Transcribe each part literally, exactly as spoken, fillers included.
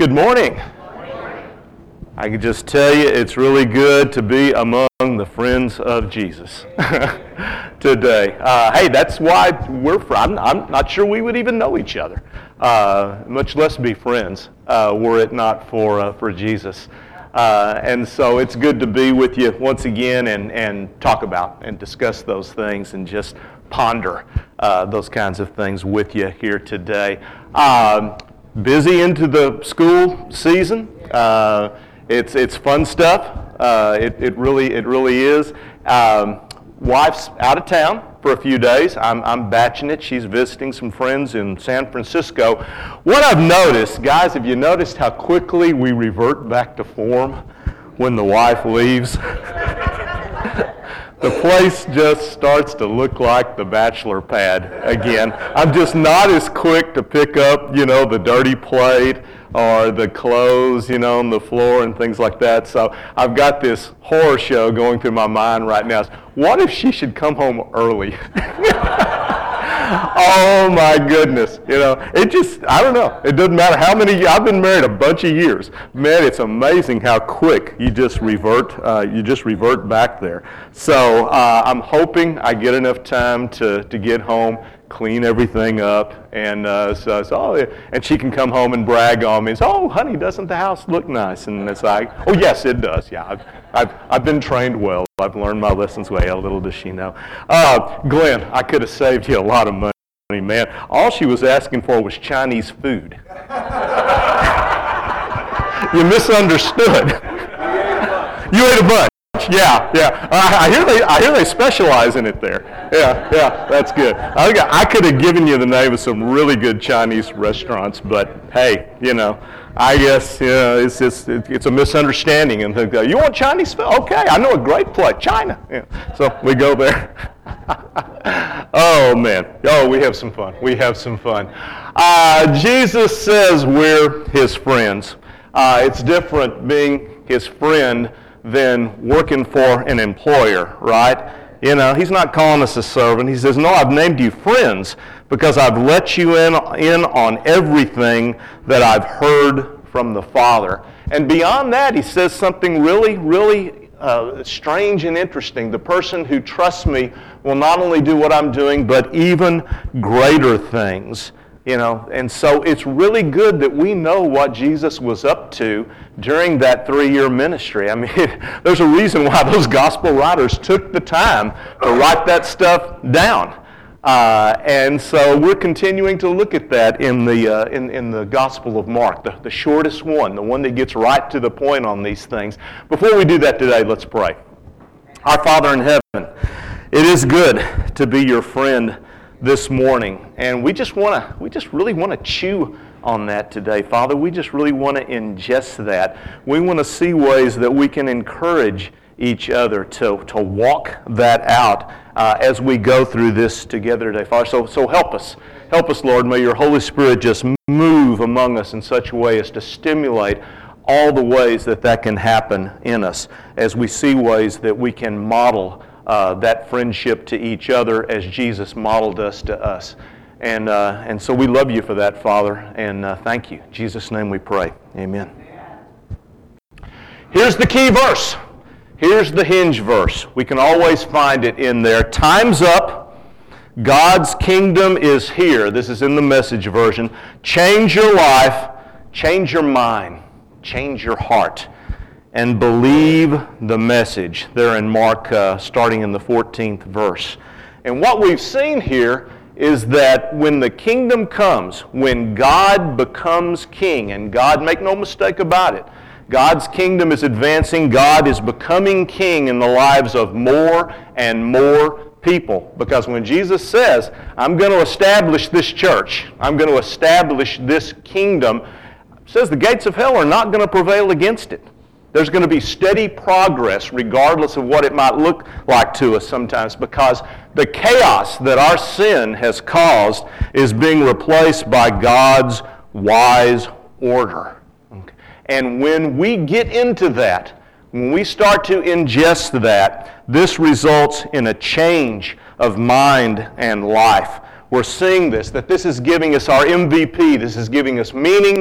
Good morning. I can just tell you it's really good to be among the friends of Jesus today. Uh, hey, that's why we're friends. I'm, I'm not sure we would even know each other, uh, much less be friends, uh, were it not for uh, for Jesus. Uh, and so it's good to be with you once again and, and talk about and discuss those things and just ponder uh, those kinds of things with you here today. Um, busy into the school season. Uh, it's it's fun stuff. Uh, it it really it really is. Um, wife's out of town for a few days. I'm I'm batching it. She's visiting some friends in San Francisco. What I've noticed, guys, have you noticed how quickly we revert back to form when the wife leaves? The place just starts to look like the bachelor pad again. I'm just not as quick to pick up, you know, the dirty plate or the clothes, you know, on the floor and things like that. So I've got this horror show going through my mind right now. What if she should come home early? Oh my goodness, you know, it just, I don't know, it doesn't matter how many, I've been married a bunch of years. Man, it's amazing how quick you just revert, uh, you just revert back there. So uh, I'm hoping I get enough time to, to get home, clean everything up, and uh, so, so oh, and she can come home and brag on me and say, oh honey, doesn't the house look nice? And it's like, oh yes, it does, yeah, I've, I've, I've been trained well. I've learned my lessons well, little does she know. Uh, Glenn, I could have saved you a lot of money, man. All she was asking for was Chinese food. You misunderstood. You ate a bunch. Yeah, yeah. I, I hear they, I hear they specialize in it there. Yeah, yeah. That's good. I, I could have given you the name of some really good Chinese restaurants, but hey, you know, I guess you know, it's it's it's a misunderstanding. And think, you want Chinese food? Okay, I know a great place, China. Yeah. So we go there. Oh man, oh we have some fun. We have some fun. Uh, Jesus says we're His friends. Uh, it's different being His friend than working for an employer, right? You know, He's not calling us a servant. He says, no, I've named you friends because I've let you in, in on everything that I've heard from the Father. And beyond that, He says something really, really uh, strange and interesting. The person who trusts me will not only do what I'm doing, but even greater things. You know, and so it's really good that we know what Jesus was up to during that three-year ministry. I mean, there's a reason why those gospel writers took the time to write that stuff down. Uh, and so we're continuing to look at that in the uh, in, in the Gospel of Mark, the, the shortest one, the one that gets right to the point on these things. Before we do that today, let's pray. Our Father in heaven, it is good to be your friend this morning, and we just want to we just really want to chew on that today, Father. We just really want to ingest that. We want to see ways that we can encourage each other to to walk that out uh, as we go through this together today, Father. So so help us, help us, Lord. May your Holy Spirit just move among us in such a way as to stimulate all the ways that that can happen in us, as we see ways that we can model Uh, that friendship to each other as Jesus modeled us to us. And uh, and so we love you for that, Father, and uh, thank you. In Jesus' name we pray. Amen. Here's the key verse. Here's the hinge verse. We can always find it in there. Time's up. God's kingdom is here. This is in the Message version. Change your life. Change your mind. Change your heart. And believe the message there in Mark, uh, starting in the fourteenth verse. And what we've seen here is that when the kingdom comes, when God becomes king, and God, make no mistake about it, God's kingdom is advancing, God is becoming king in the lives of more and more people. Because when Jesus says, I'm going to establish this church, I'm going to establish this kingdom, it says the gates of hell are not going to prevail against it. There's going to be steady progress regardless of what it might look like to us sometimes, because the chaos that our sin has caused is being replaced by God's wise order. Okay. And when we get into that, when we start to ingest that, this results in a change of mind and life. We're seeing this, that this is giving us our M V P. This is giving us meaning,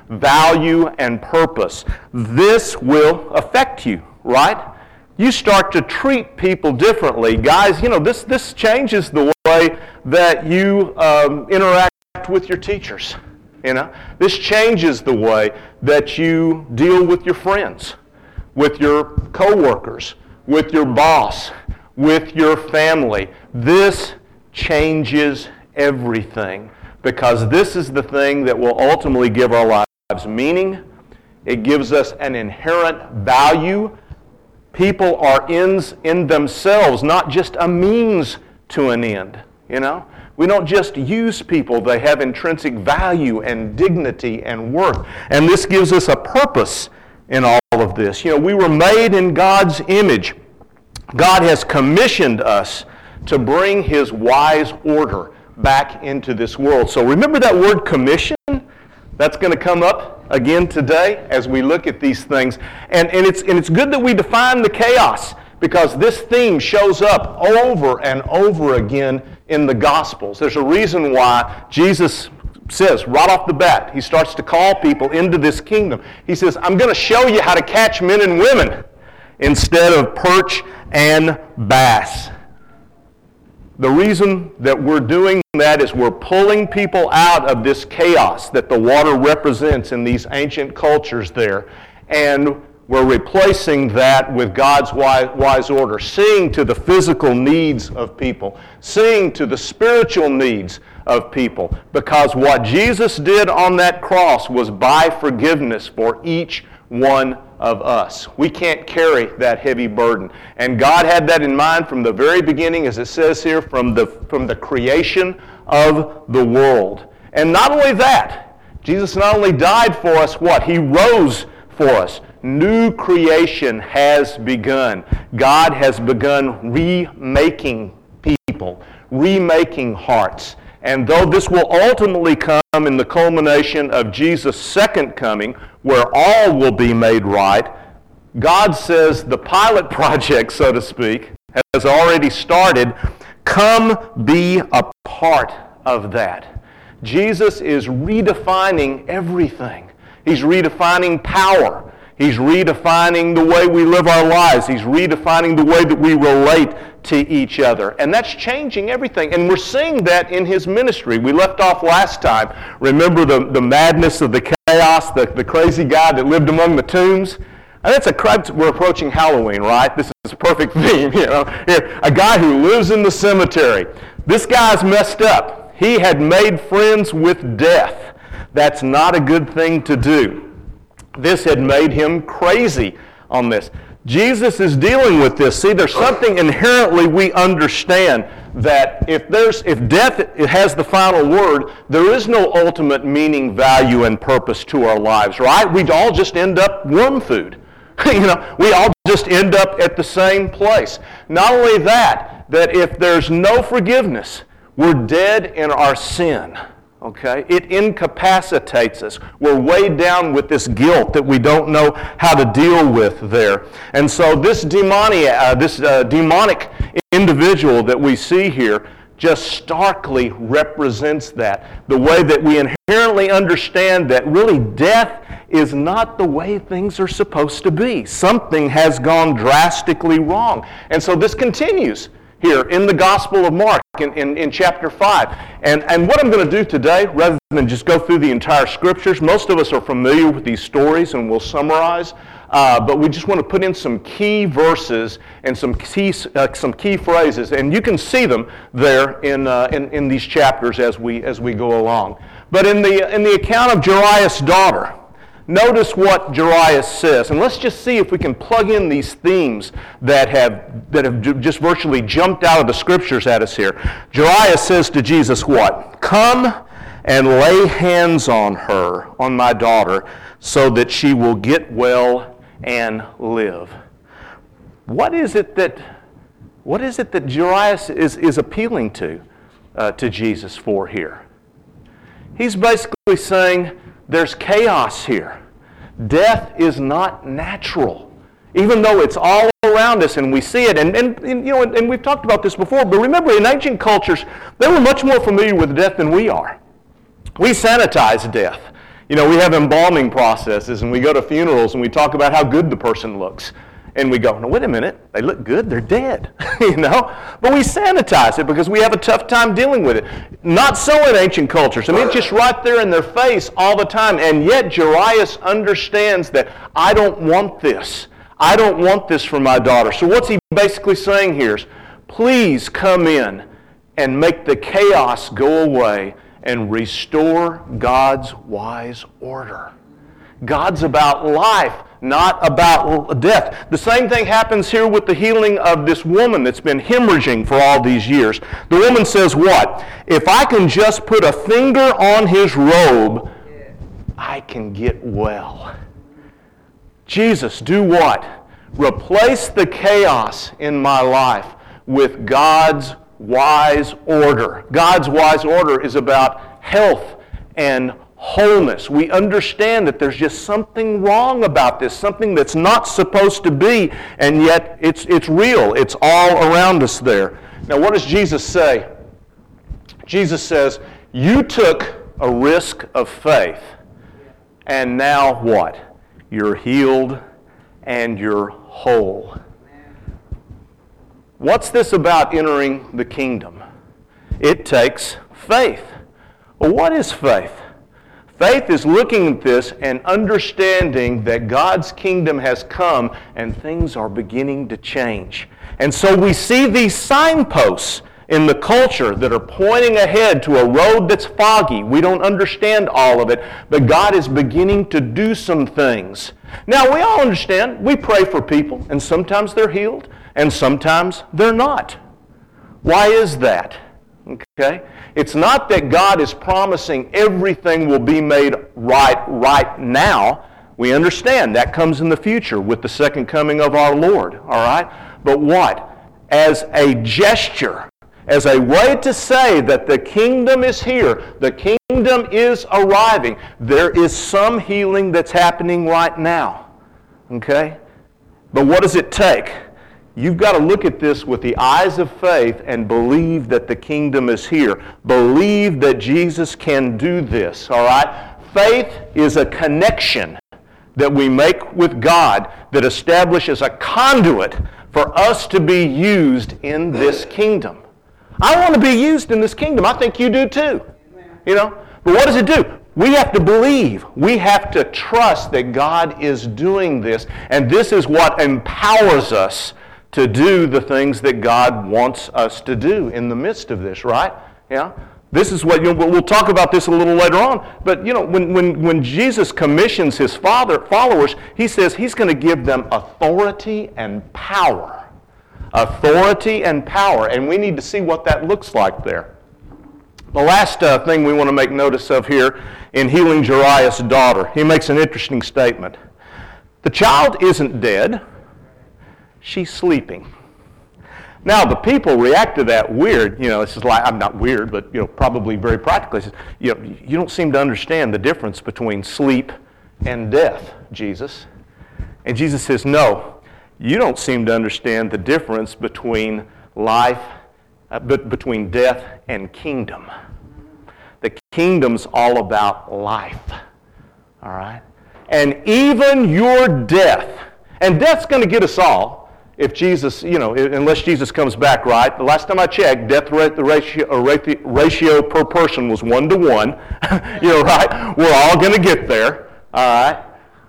value, and purpose, this will affect you, right? You start to treat people differently. Guys, you know, this, this changes the way that you um, interact with your teachers. You know, this changes the way that you deal with your friends, with your coworkers, with your boss, with your family. This changes everything, because this is the thing that will ultimately give our lives meaning. It gives us an inherent value. People are ends in themselves, not just a means to an end, you know? We don't just use people. They have intrinsic value and dignity and worth. And this gives us a purpose in all of this. You know, we were made in God's image. God has commissioned us to bring His wise order back into this world. So remember that word commission? That's going to come up again today as we look at these things. And, and, it's, and it's good that we define the chaos, because this theme shows up over and over again in the Gospels. There's a reason why Jesus says right off the bat, He starts to call people into this kingdom. He says, I'm going to show you how to catch men and women instead of perch and bass. The reason that we're doing that is we're pulling people out of this chaos that the water represents in these ancient cultures there, and we're replacing that with God's wise, wise order, seeing to the physical needs of people, seeing to the spiritual needs of people, because what Jesus did on that cross was buy forgiveness for each one of us. We can't carry that heavy burden. And God had that in mind from the very beginning, as it says here, from the, from the creation of the world. And not only that, Jesus not only died for us, what? He rose for us. New creation has begun. God has begun remaking people, remaking hearts. And though this will ultimately come in the culmination of Jesus' second coming, where all will be made right, God says the pilot project, so to speak, has already started. Come be a part of that. Jesus is redefining everything. He's redefining power. He's redefining the way we live our lives. He's redefining the way that we relate to each other. And that's changing everything. And we're seeing that in His ministry. We left off last time. Remember the, the madness of the chaos, the, the crazy guy that lived among the tombs? And that's a, we're approaching Halloween, right? This is a perfect theme, you know. Here, a guy who lives in the cemetery. This guy's messed up. He had made friends with death. That's not a good thing to do. This had made him crazy on this. Jesus is dealing with this. See, there's something inherently we understand, that if there's if death has the final word, there is no ultimate meaning, value, and purpose to our lives, right? We'd all just end up worm food. You know, we all just end up at the same place. Not only that, that if there's no forgiveness, we're dead in our sin. Okay? It incapacitates us. We're weighed down with this guilt that we don't know how to deal with there. And so this demoniac, uh, this uh, demonic individual that we see here just starkly represents that. The way that we inherently understand that really death is not the way things are supposed to be. Something has gone drastically wrong. And so this continues here in the Gospel of Mark in, in, in chapter five. And, and what I'm going to do today, rather than just go through the entire Scriptures, most of us are familiar with these stories and we'll summarize, uh, but we just want to put in some key verses and some key, uh, some key phrases, and you can see them there in, uh, in, in these chapters as we, as we go along. But in the, in the account of Jairus' daughter, notice what Jairus says, and let's just see if we can plug in these themes that have that have just virtually jumped out of the Scriptures at us here. Jairus says to Jesus what? Come and lay hands on her, on my daughter, so that she will get well and live. What is it that what is it that Jairus is, is appealing to uh, to Jesus for here? He's basically saying, there's chaos here. Death is not natural, even though it's all around us and we see it. And, and, and you know, and, and we've talked about this before. But remember, in ancient cultures, they were much more familiar with death than we are. We sanitize death. You know, we have embalming processes, and we go to funerals, and we talk about how good the person looks. And we go, no, wait a minute, they look good, they're dead, you know? But we sanitize it because we have a tough time dealing with it. Not so in ancient cultures. I mean, it's just right there in their face all the time. And yet Jairus understands that I don't want this. I don't want this for my daughter. So what's he basically saying here is, please come in and make the chaos go away and restore God's wise order. God's about life, not about death. The same thing happens here with the healing of this woman that's been hemorrhaging for all these years. The woman says what? If I can just put a finger on his robe, I can get well. Jesus, do what? Replace the chaos in my life with God's wise order. God's wise order is about health and wholeness. We understand that there's just something wrong about this, something that's not supposed to be, and yet it's it's real. It's all around us there. Now, what does Jesus say? Jesus says, you took a risk of faith, and now what? You're healed and you're whole. What's this about entering the kingdom? It takes faith. Well, what is faith? Faith is looking at this and understanding that God's kingdom has come and things are beginning to change. And so we see these signposts in the culture that are pointing ahead to a road that's foggy. We don't understand all of it, but God is beginning to do some things. Now, we all understand, we pray for people, and sometimes they're healed, and sometimes they're not. Why is that? Okay? It's not that God is promising everything will be made right right now. We understand that comes in the future with the second coming of our Lord, all right? But what? As a gesture, as a way to say that the kingdom is here, the kingdom is arriving, there is some healing that's happening right now, okay? But what does it take? You've got to look at this with the eyes of faith and believe that the kingdom is here. Believe that Jesus can do this, all right? Faith is a connection that we make with God that establishes a conduit for us to be used in this kingdom. I want to be used in this kingdom. I think you do too. You know? But what does it do? We have to believe. We have to trust that God is doing this, and this is what empowers us to do the things that God wants us to do in the midst of this, right? Yeah. This is what, you know, we'll talk about this a little later on, but you know, when, when, when Jesus commissions his father, followers, he says he's going to give them authority and power. Authority and power, and we need to see what that looks like there. The last uh, thing we want to make notice of here in healing Jairus' daughter, he makes an interesting statement. The child isn't dead. She's sleeping. Now, the people react to that weird. You know, it's just like, I'm not weird, but, you know, probably very practically. Says, you know, you don't seem to understand the difference between sleep and death, Jesus. And Jesus says, no, you don't seem to understand the difference between life, uh, but between death and kingdom. The kingdom's all about life, all right? And even your death, and death's going to get us all. If Jesus, you know, unless Jesus comes back, right? The last time I checked, death rate, the ratio, ratio per person was one to one. You know, right? We're all going to get there, all right?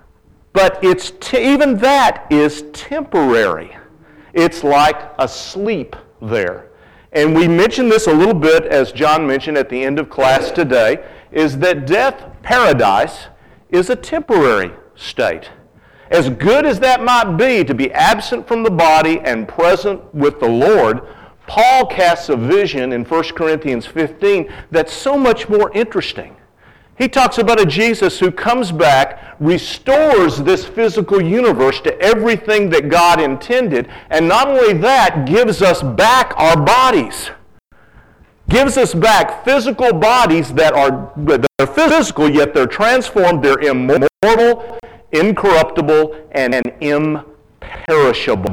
But it's t- even that is temporary. It's like a sleep there. And we mentioned this a little bit, as John mentioned at the end of class today, is that death, paradise, is a temporary state. As good as that might be to be absent from the body and present with the Lord, Paul casts a vision in First Corinthians fifteen that's so much more interesting. He talks about a Jesus who comes back, restores this physical universe to everything that God intended, and not only that, gives us back our bodies. Gives us back physical bodies that are, that are physical, yet they're transformed, they're immortal, incorruptible, and imperishable.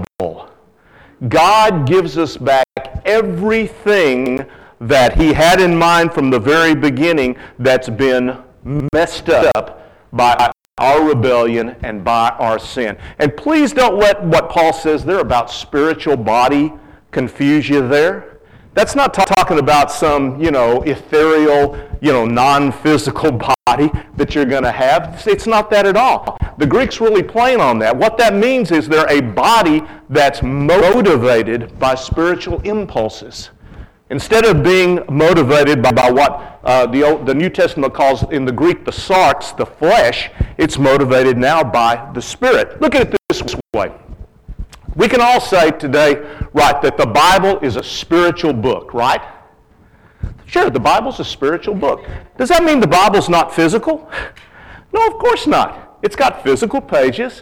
God gives us back everything that He had in mind from the very beginning that's been messed up by our rebellion and by our sin. And please don't let what Paul says there about spiritual body confuse you there. That's not t- talking about some, you know, ethereal, you know, non-physical body that you're going to have. It's not that at all. The Greek's really playing on that. What that means is they're a body that's motivated by spiritual impulses. Instead of being motivated by, by what uh, the, Old, the New Testament calls in the Greek the sarx, the flesh, it's motivated now by the Spirit. Look at it this way. We can all say today, right, that the Bible is a spiritual book, right? Sure, the Bible's a spiritual book. Does that mean the Bible's not physical? No, of course not. It's got physical pages,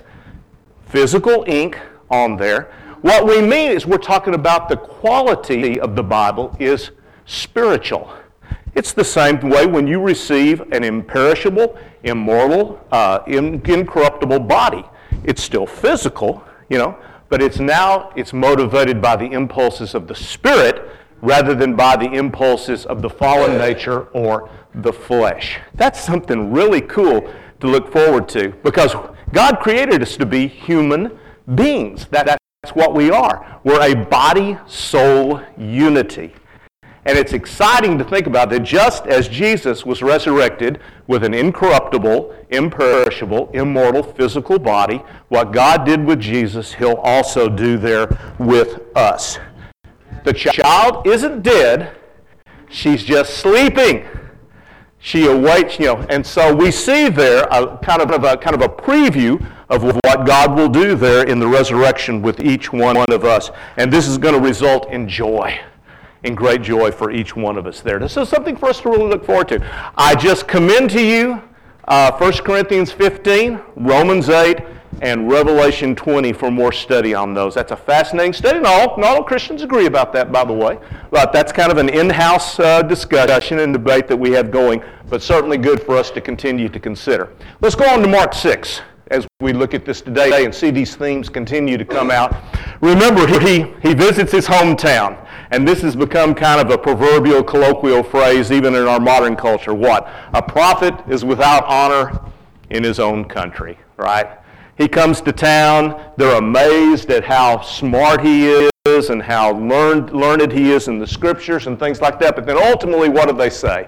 physical ink on there. What we mean is we're talking about the quality of the Bible is spiritual. It's the same way when you receive an imperishable, immortal, uh, incorruptible body. It's still physical, you know, but it's now, it's motivated by the impulses of the Spirit rather than by the impulses of the fallen nature or the flesh. That's something really cool to look forward to because God created us to be human beings. That, that's what we are. We're a body-soul unity. And it's exciting to think about that just as Jesus was resurrected with an incorruptible, imperishable, immortal physical body, what God did with Jesus, He'll also do there with us. The child isn't dead, she's just sleeping. She awaits, you know, and so we see there a kind of a kind of a preview of what God will do there in the resurrection with each one of us. And this is going to result in joy. In great joy for each one of us there. This is something for us to really look forward to. I just commend to you uh, First Corinthians fifteen, Romans eight, and Revelation twenty for more study on those. That's a fascinating study. And all, not all Christians agree about that, by the way. But that's kind of an in-house uh, discussion and debate that we have going, but certainly good for us to continue to consider. Let's go on to Mark six. As we look at this today and see these themes continue to come out. Remember, he, he visits his hometown, and this has become kind of a proverbial colloquial phrase even in our modern culture. What? A prophet is without honor in his own country, right? He comes to town, they're amazed at how smart he is and how learned, learned he is in the scriptures and things like that, but then ultimately what do they say?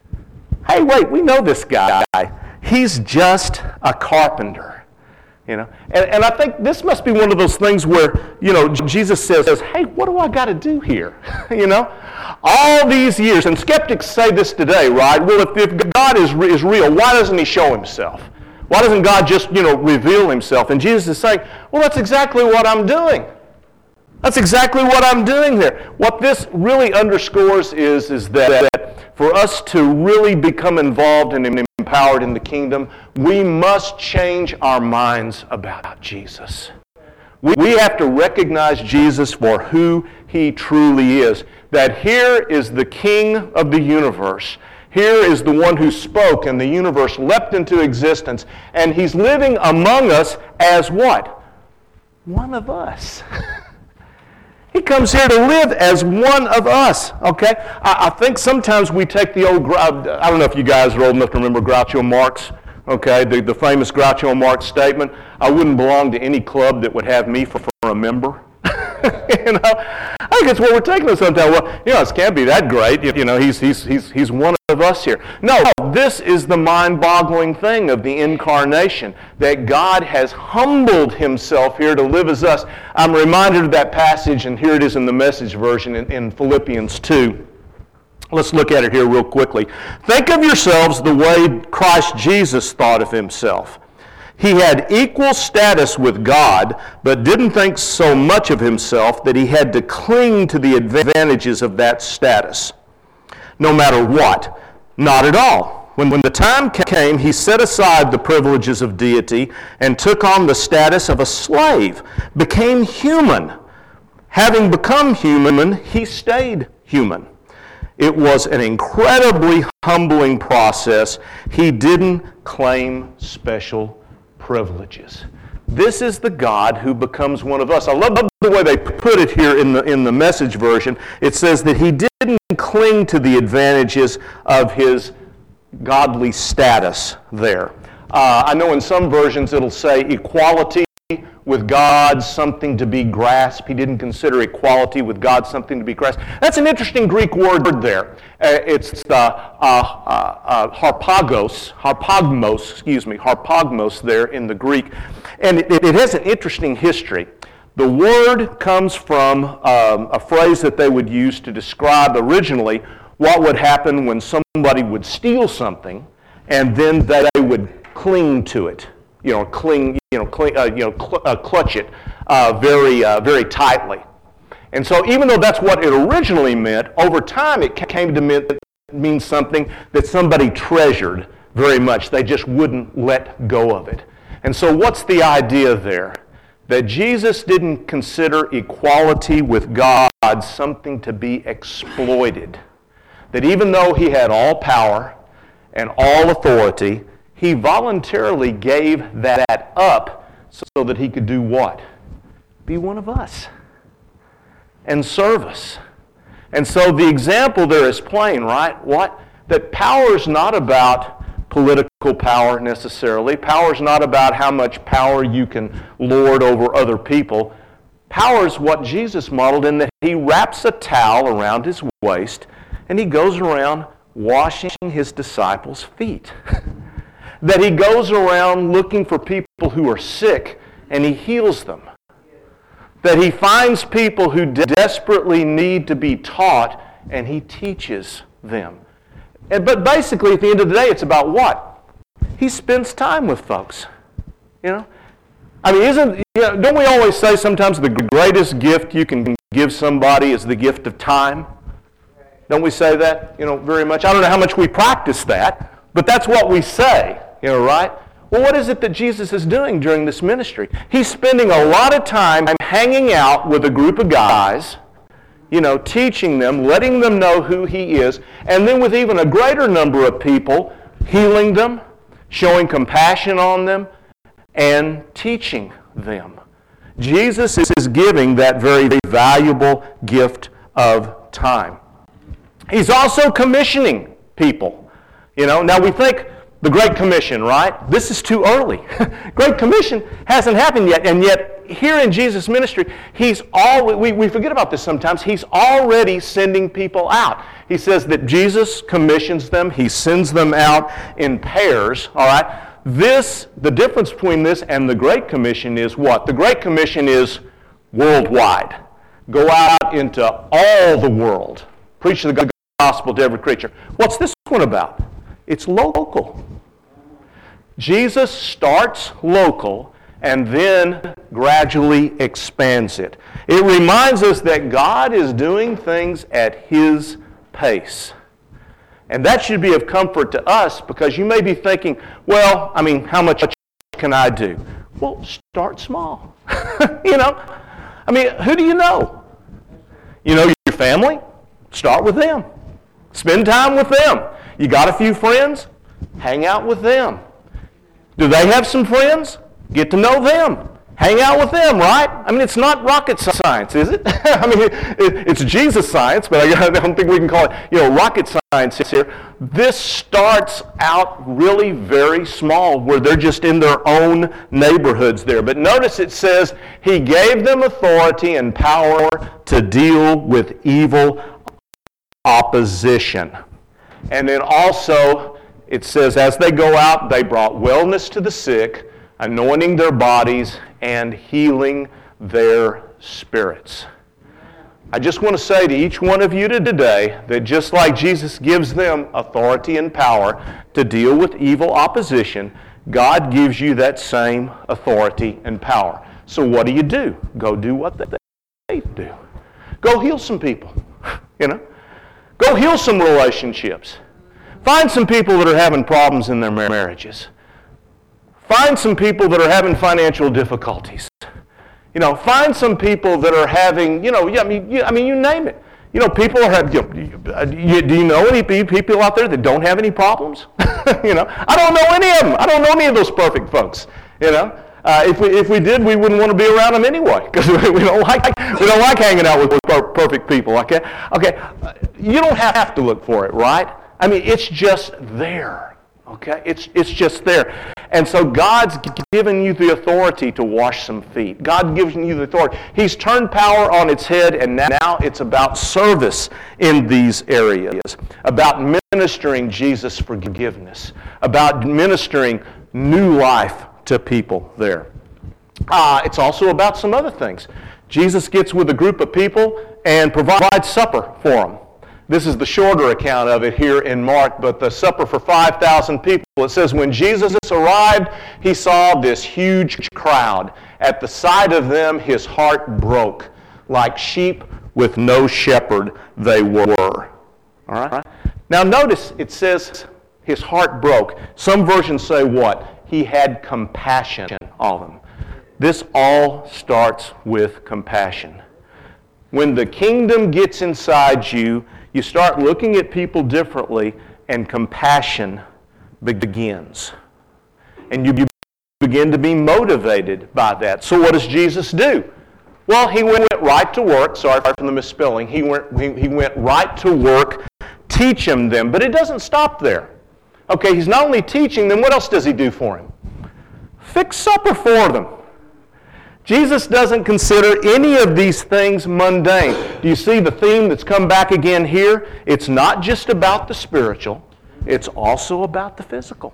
Hey, wait, we know this guy. He's just a carpenter, you know. And, and I think this must be one of those things where, you know, Jesus says, hey, what do I got to do here? You know, all these years, and skeptics say this today, right? Well, if, if God is, is real, why doesn't He show Himself? Why doesn't God just, you know, reveal Himself? And Jesus is saying, well, that's exactly what I'm doing. That's exactly what I'm doing here. What this really underscores is, is that, that for us to really become involved and empowered in the kingdom, we must change our minds about Jesus. We, we have to recognize Jesus for who He truly is. That here is the King of the universe. Here is the one who spoke and the universe leapt into existence. And He's living among us as what? One of us. He comes here to live as one of us, okay? I, I think sometimes we take the old, I don't know if you guys are old enough to remember Groucho Marx, okay, the, the famous Groucho Marx statement, I wouldn't belong to any club that would have me for, for a member. You know, I think it's what we're taking it sometimes. Well, you know, it can't be that great. You know, he's he's he's he's one of us here. No, this is the mind-boggling thing of the incarnation, that God has humbled Himself here to live as us. I'm reminded of that passage, and here it is in the Message version in, in Philippians two. Let's look at it here real quickly. Think of yourselves the way Christ Jesus thought of Himself. He had equal status with God, but didn't think so much of Himself that He had to cling to the advantages of that status. No matter what. Not at all. When, when the time came, He set aside the privileges of deity and took on the status of a slave, became human. Having become human, He stayed human. It was an incredibly humbling process. He didn't claim special privileges. This is the God who becomes one of us. I love the way they put it here in the in the Message version. It says that He didn't cling to the advantages of His godly status there. Uh, I know in some versions it'll say equality with God, something to be grasped. He didn't consider equality with God something to be grasped. That's an interesting Greek word there. Uh, it's the uh, uh, uh, harpagos, harpagmos, excuse me, harpagmos there in the Greek. And it, it has an interesting history. The word comes from um, a phrase that they would use to describe originally what would happen when somebody would steal something and then they would cling to it. You know, cling, you know, cling, uh, you know, cl- uh, clutch it uh, very, uh, very tightly. And so, even though that's what it originally meant, over time it came to mean, mean something that somebody treasured very much. They just wouldn't let go of it. And so, what's the idea there? That Jesus didn't consider equality with God something to be exploited. That even though he had all power and all authority, he voluntarily gave that up so that he could do what? Be one of us and serve us. And so the example there is plain, right? What? That power is not about political power necessarily. Power is not about how much power you can lord over other people. Power is what Jesus modeled in that he wraps a towel around his waist and he goes around washing his disciples' feet. That he goes around looking for people who are sick and he heals them. That he finds people who desperately need to be taught and he teaches them. And, but basically, at the end of the day, it's about what? He spends time with folks. You know? I mean, isn't, you know, don't we always say sometimes the greatest gift you can give somebody is the gift of time? Don't we say that, you know, very much? I don't know how much we practice that, but that's what we say. You know, right? Well, what is it that Jesus is doing during this ministry? He's spending a lot of time hanging out with a group of guys, you know, teaching them, letting them know who he is, and then with even a greater number of people, healing them, showing compassion on them, and teaching them. Jesus is giving that very valuable gift of time. He's also commissioning people. You know, now we think, the Great Commission, right? This is too early. Great Commission hasn't happened yet, and yet here in Jesus' ministry, he's all we, we forget about this sometimes, he's already sending people out. He says that Jesus commissions them, he sends them out in pairs, all right? This, the difference between this and the Great Commission is what? The Great Commission is worldwide. Go out into all the world. Preach the gospel to every creature. What's this one about? It's local. Jesus starts local and then gradually expands it. It reminds us that God is doing things at his pace. And that should be of comfort to us because you may be thinking, well, I mean, how much can I do? Well, start small. You know? I mean, who do you know? You know your family? Start with them. Spend time with them. You got a few friends? Hang out with them. Do they have some friends? Get to know them. Hang out with them, right? I mean, it's not rocket science, is it? I mean, it, it's Jesus science, but I don't think we can call it, you know, rocket science here. This starts out really very small, where they're just in their own neighborhoods there. But notice it says, he gave them authority and power to deal with evil opposition. And then also, it says, as they go out, they brought wellness to the sick, anointing their bodies, and healing their spirits. I just want to say to each one of you today that just like Jesus gives them authority and power to deal with evil opposition, God gives you that same authority and power. So what do you do? Go do what they do. Go heal some people, you know. Go heal some relationships. Find some people that are having problems in their marriages. Find some people that are having financial difficulties. You know, find some people that are having, you know, I mean, you, I mean, you name it. You know, people are having, you know, you, do you know any people out there that don't have any problems? You know, I don't know any of them. I don't know any of those perfect folks. You know, uh, if we if we did, we wouldn't want to be around them anyway because we, we don't like we don't like hanging out with perfect people. Okay, okay, you don't have to look for it, right? I mean, it's just there. Okay? It's, it's just there. And so God's given you the authority to wash some feet. God gives you the authority. He's turned power on its head, and now it's about service in these areas, about ministering Jesus' forgiveness, about ministering new life to people there. Uh, it's also about some other things. Jesus gets with a group of people and provides supper for them. This is the shorter account of it here in Mark, but the supper for five thousand people. It says, when Jesus arrived, he saw this huge crowd. At the sight of them, his heart broke. Like sheep with no shepherd they were. All right? Now notice it says his heart broke. Some versions say what? He had compassion on them. This all starts with compassion. When the kingdom gets inside you, you start looking at people differently, and compassion begins. And you begin to be motivated by that. So what does Jesus do? Well, he went right to work. Sorry for the misspelling. He went, he, he went right to work teaching them. But it doesn't stop there. Okay, he's not only teaching them, what else does he do for him? Fix supper for them. Jesus doesn't consider any of these things mundane. Do you see the theme that's come back again here? It's not just about the spiritual. It's also about the physical.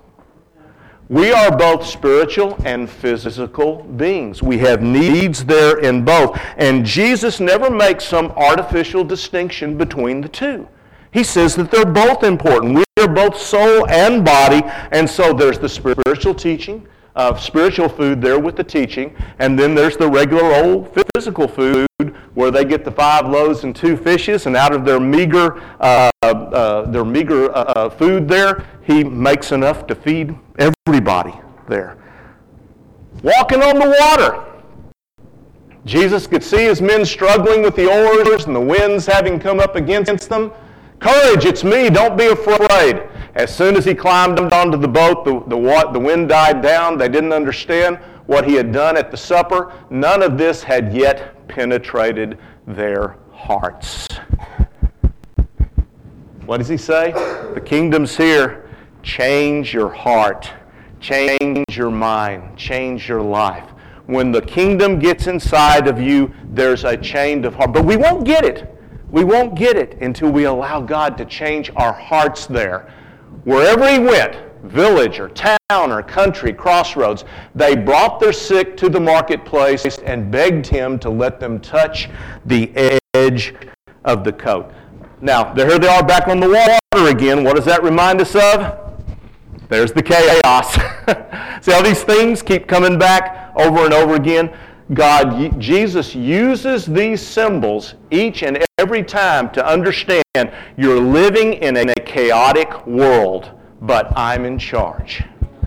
We are both spiritual and physical beings. We have needs there in both. And Jesus never makes some artificial distinction between the two. He says that they're both important. We are both soul and body. And so there's the spiritual teaching, of spiritual food there with the teaching, and then there's the regular old physical food where they get the five loaves and two fishes, and out of their meager uh, uh, their meager uh, food there, he makes enough to feed everybody there. Walking on the water. Jesus could see his men struggling with the oars and the winds having come up against them. Courage, it's me, don't be afraid. As soon as he climbed onto the boat, the, the, the wind died down. They didn't understand what he had done at the supper. None of this had yet penetrated their hearts. What does he say? The kingdom's here. Change your heart. Change your mind. Change your life. When the kingdom gets inside of you, there's a change of heart. But we won't get it. We won't get it until we allow God to change our hearts there. Wherever he went, village or town or country, crossroads, they brought their sick to the marketplace and begged him to let them touch the edge of the coat. Now, here they are back on the water again. What does that remind us of? There's the chaos. See how these things keep coming back over and over again? God, Jesus uses these symbols each and every time to understand you're living in a chaotic world, but I'm in charge.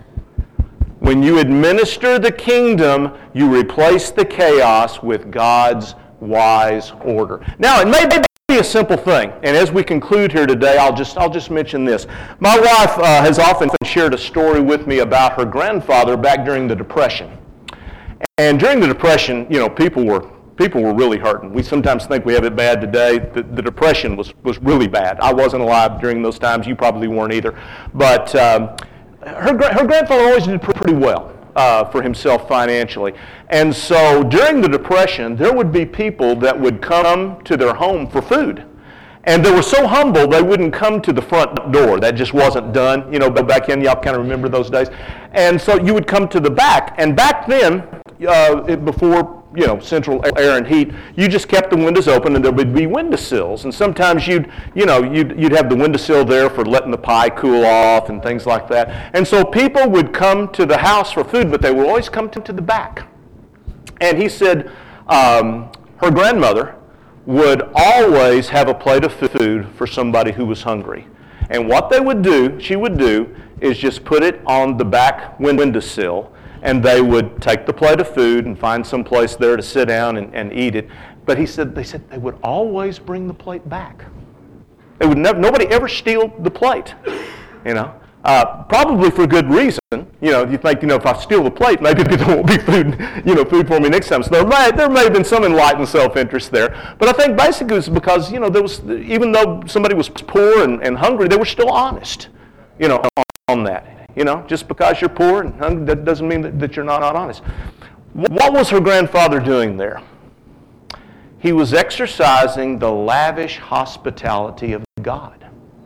When you administer the kingdom, you replace the chaos with God's wise order. Now, it may be a simple thing, and as we conclude here today, I'll just I'll just mention this. My wife uh, has often shared a story with me about her grandfather back during the Depression. And during the Depression, you know, people were people were really hurting. We sometimes think we have it bad today. The, the Depression was, was really bad. I wasn't alive during those times. You probably weren't either. But um, her her grandfather always did pretty well uh, for himself financially. And so during the Depression, there would be people that would come to their home for food. And they were so humble, they wouldn't come to the front door. That just wasn't done. You know, back in, y'all kind of remember those days. And so you would come to the back. And back then, uh, it, before, you know, central air and heat, you just kept the windows open and there would be windowsills. And sometimes you'd, you know, you'd, you'd have the windowsill there for letting the pie cool off and things like that. And so people would come to the house for food, but they would always come to, to the back. And he said um, her grandmother would always have a plate of food for somebody who was hungry. And what they would do, she would do, is just put it on the back windowsill, and they would take the plate of food and find some place there to sit down and, and eat it. But he said, they said they would always bring the plate back. They would never, nobody ever steal the plate, you know. Uh, probably for good reason. You know, you think, you know, if I steal the plate, maybe there won't be food, you know, food for me next time. So there may, there may have been some enlightened self-interest there. But I think basically it's because, you know, there was, even though somebody was poor and, and hungry, they were still honest, you know, on, on that. You know, just because you're poor and hungry, that doesn't mean that, that you're not, not honest. What was her grandfather doing there? He was exercising the lavish hospitality of God.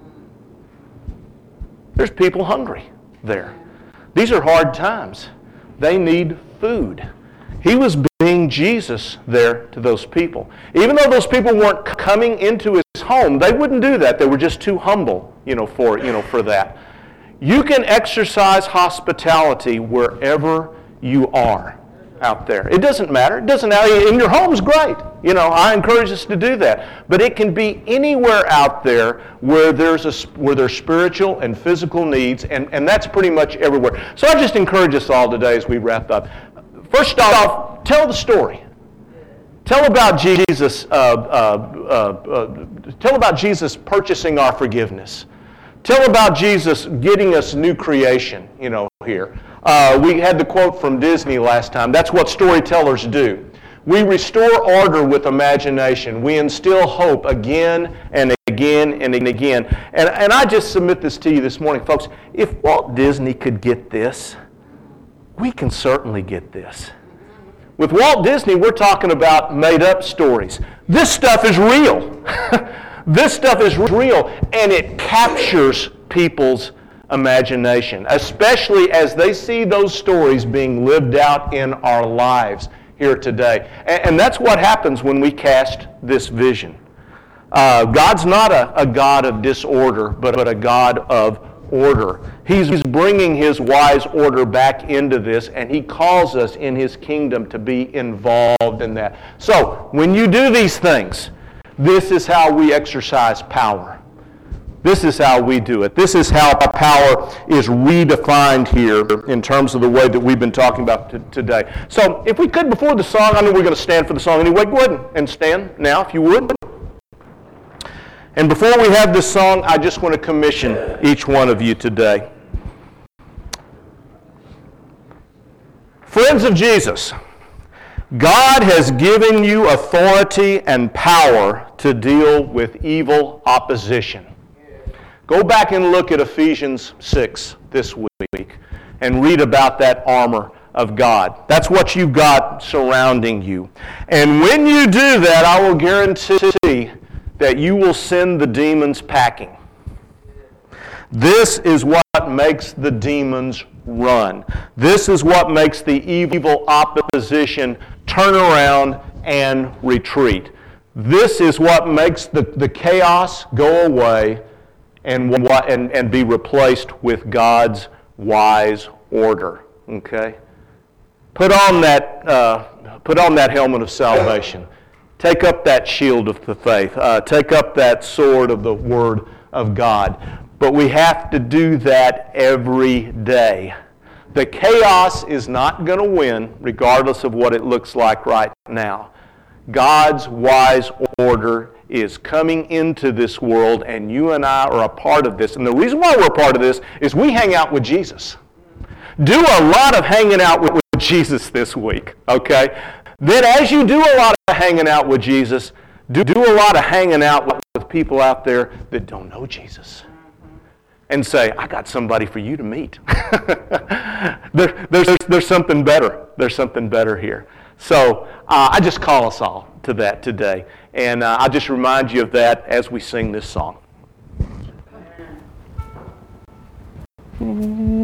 There's people hungry there. These are hard times. They need food. He was being Jesus there to those people. Even though those people weren't coming into his home, they wouldn't do that. They were just too humble, you know, for, you know, for that. You can exercise hospitality wherever you are out there. It doesn't matter. It doesn't matter. In your home's great. You know, I encourage us to do that. But it can be anywhere out there where there's a where there's spiritual and physical needs, and, and that's pretty much everywhere. So I just encourage us all today as we wrap up. First off, tell the story. Tell about Jesus. Uh, uh, uh, uh, tell about Jesus purchasing our forgiveness. Tell about Jesus getting us new creation. You know, here. Uh, we had the quote from Disney last time. That's what storytellers do. We restore order with imagination. We instill hope again and again and again. And, and I just submit this to you this morning, folks. If Walt Disney could get this, we can certainly get this. With Walt Disney, we're talking about made-up stories. This stuff is real. This stuff is real, and it captures people's imagination, especially as they see those stories being lived out in our lives here today. And, and that's what happens when we cast this vision. Uh, God's not a, a God of disorder, but, but a God of order. He's bringing his wise order back into this, and he calls us in his kingdom to be involved in that. So, when you do these things, this is how we exercise power. This is how we do it. This is how power is redefined here in terms of the way that we've been talking about t- today. So if we could, before the song, I know we're going to stand for the song anyway. Go ahead and stand now, if you would. And before we have this song, I just want to commission each one of you today. Friends of Jesus, God has given you authority and power to deal with evil opposition. Go back and look at Ephesians six this week and read about that armor of God. That's what you've got surrounding you. And when you do that, I will guarantee that you will send the demons packing. This is what makes the demons run. This is what makes the evil opposition turn around and retreat. This is what makes the, the chaos go away and, and, and be replaced with God's wise order. Okay? Put on that, uh, put on that helmet of salvation. Take up that shield of the faith. Uh, take up that sword of the Word of God. But we have to do that every day. The chaos is not going to win, regardless of what it looks like right now. God's wise order is coming into this world, and you and I are a part of this. And the reason why we're a part of this is we hang out with Jesus. Do a lot of hanging out with, with Jesus this week, okay? Then as you do a lot of hanging out with Jesus, do, do a lot of hanging out with, with people out there that don't know Jesus. And say, I got somebody for you to meet. there, there's, there's, there's something better. There's something better here. So uh, I just call us all to that today. And uh, I'll just remind you of that as we sing this song.